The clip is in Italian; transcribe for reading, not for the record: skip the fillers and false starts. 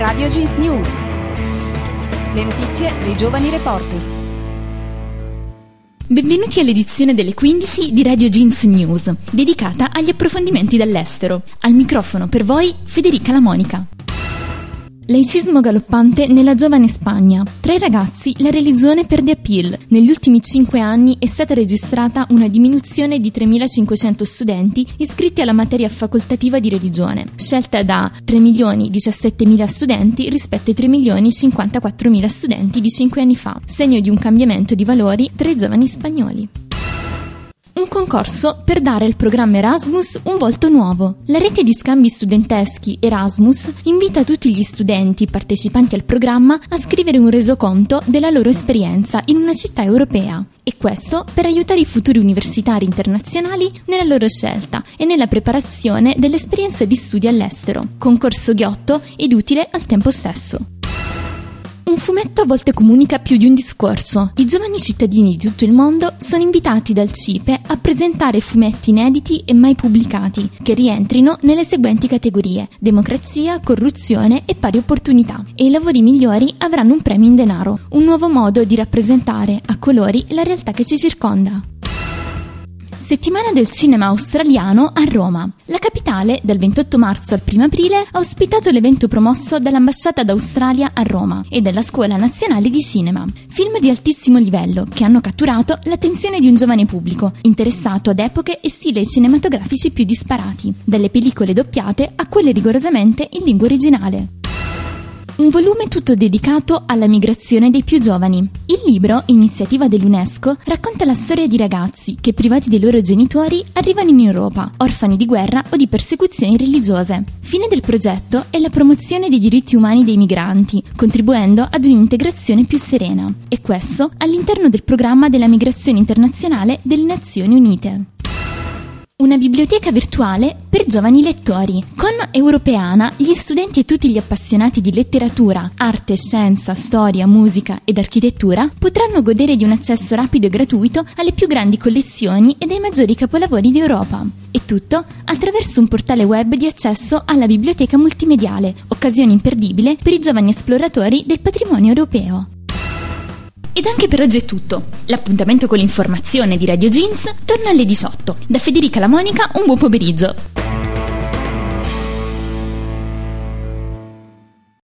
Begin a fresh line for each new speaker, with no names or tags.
Radio Jeans News. Le notizie dei giovani reporter.
Benvenuti all'edizione delle 15 di Radio Jeans News, dedicata agli approfondimenti dall'estero. Al microfono per voi Federica La Monica. Laicismo galoppante nella giovane Spagna. Tra i ragazzi la religione perde appeal. Negli ultimi 5 anni è stata registrata una diminuzione di 3.500 studenti iscritti alla materia facoltativa di religione, scelta da 3.017.000 studenti rispetto ai 3.054.000 studenti di 5 anni fa, segno di un cambiamento di valori tra i giovani spagnoli. Un concorso per dare al programma Erasmus un volto nuovo. La rete di scambi studenteschi Erasmus invita tutti gli studenti partecipanti al programma a scrivere un resoconto della loro esperienza in una città europea. E questo per aiutare i futuri universitari internazionali nella loro scelta e nella preparazione dell'esperienza di studio all'estero. Concorso ghiotto ed utile al tempo stesso. Un fumetto a volte comunica più di un discorso. I giovani cittadini di tutto il mondo sono invitati dal CIPE a presentare fumetti inediti e mai pubblicati, che rientrino nelle seguenti categorie: democrazia, corruzione e pari opportunità. E i lavori migliori avranno un premio in denaro, un nuovo modo di rappresentare a colori la realtà che ci circonda. Settimana del cinema australiano a Roma. La capitale, dal 28 marzo al 1 aprile, ha ospitato l'evento promosso dall'Ambasciata d'Australia a Roma e dalla Scuola Nazionale di Cinema. Film di altissimo livello che hanno catturato l'attenzione di un giovane pubblico, interessato ad epoche e stili cinematografici più disparati, dalle pellicole doppiate a quelle rigorosamente in lingua originale. Un volume tutto dedicato alla migrazione dei più giovani. Il libro, iniziativa dell'UNESCO, racconta la storia di ragazzi che, privati dei loro genitori, arrivano in Europa, orfani di guerra o di persecuzioni religiose. Fine del progetto è la promozione dei diritti umani dei migranti, contribuendo ad un'integrazione più serena. E questo all'interno del programma della migrazione internazionale delle Nazioni Unite. Una biblioteca virtuale per giovani lettori. Con Europeana, gli studenti e tutti gli appassionati di letteratura, arte, scienza, storia, musica ed architettura potranno godere di un accesso rapido e gratuito alle più grandi collezioni e ai maggiori capolavori d'Europa. E tutto attraverso un portale web di accesso alla biblioteca multimediale, occasione imperdibile per i giovani esploratori del patrimonio europeo. Ed anche per oggi è tutto. L'appuntamento con l'informazione di Radio Jeans torna alle 18. Da Federica La Monica, un buon pomeriggio.